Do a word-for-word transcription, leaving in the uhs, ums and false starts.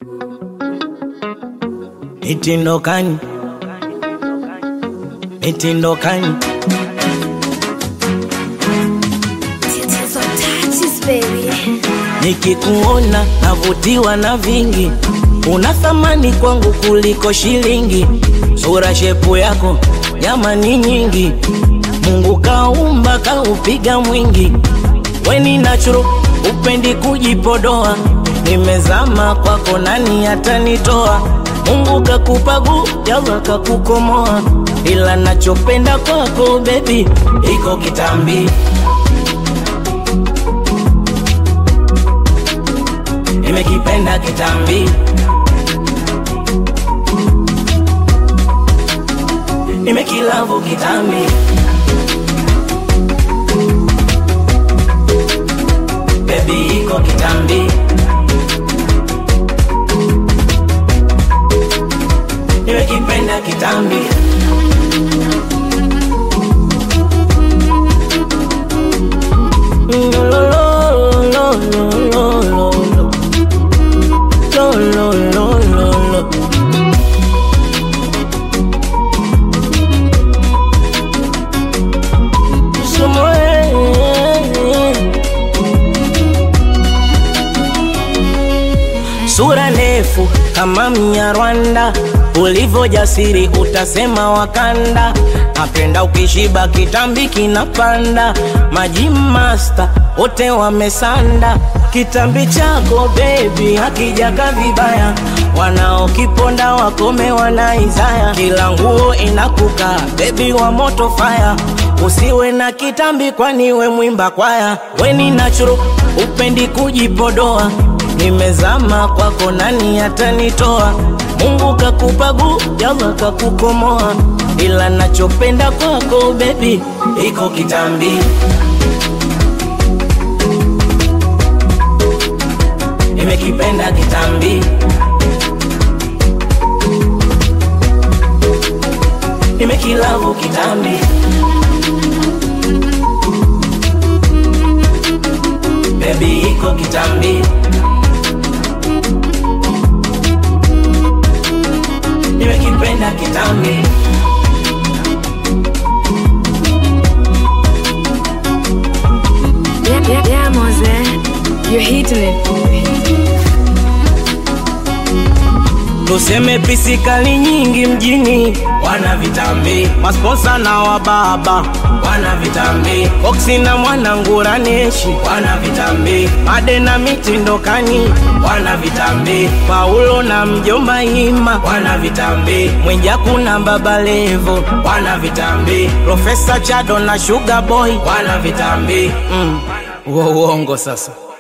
Mitindokani, mitindokani. Tatizo touches baby. Nikikuona navutiwa na vingi, una thamani kwangu kuliko shilingi. Sura shepu yako jamani nyingi, Mungu kaumba kaupiga mwingi. Weni natural upendi kujipodoa, nimezama kwako nani atanitoa. Mungu kakupa gujaza kakukomoa, ila nachopenda kwako baby iko kitambi. Nimekipenda kitambi, nimekilavu kitambi. Baby iko kitambi, nimekipenda kitambi. Lo lo lo lo lo lo lo lo lo lo lo. Sura ndefu kama Mnyarwanda, ulivyo jasiri utasema Wakanda. Napenda ukishiba kitambi kinapanda, maji master wote wamesanda. Kitambi chako baby hakijaka vibaya, wanaokiponda wakome wanaizaya. Kila nguo inakuka baby wa moto fire, usiwe na kitambi kwani we mwimba kwaya. Weni natural upendi kujipodoa, nimezama kwako nani atanitoa. Mungu kakupa gujaza kakukomoa, ila nachopenda kwako baby iko kitambi. Nimekipenda kitambi, nimekilavu kitambi. Baby iko kitambi, nimekipenda kitambi. Yeah, yeah, yeah, Mose. You're hitting it. Tuseme pisikali nyingi mjini wana vitambi, masponsa na wababa wana vitambi, Oxy na Mwanangura Neshi wana vitambi, Made na Mitindokani wana vitambi, Paulo na mjomba Ima wana vitambi, Mwenjaku na Baba Levo wana vitambi, Professor Chado na Sugar Boy wana vitambi. Mm, uongo sasa.